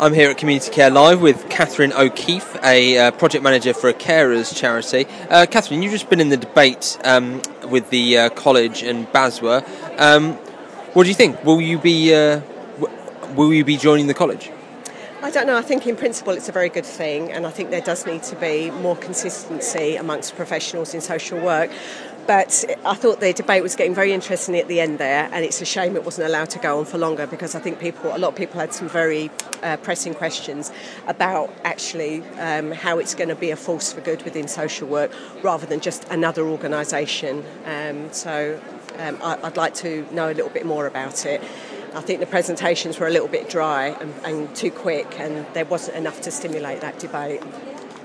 I'm here at Community Care Live with Catherine O'Keefe, a project manager for a carers charity. Catherine, you've just been in the debate with the college and BASWA. What do you think? Will you be joining the college? I don't know. I think in principle it's a very good thing, and I think there does need to be more consistency amongst professionals in social work. But I thought the debate was getting very interesting at the end there, and it's a shame it wasn't allowed to go on for longer, because I think a lot of people had some very pressing questions about actually how it's going to be a force for good within social work rather than just another organisation. I'd like to know a little bit more about it. I think the presentations were a little bit dry and too quick, and there wasn't enough to stimulate that debate.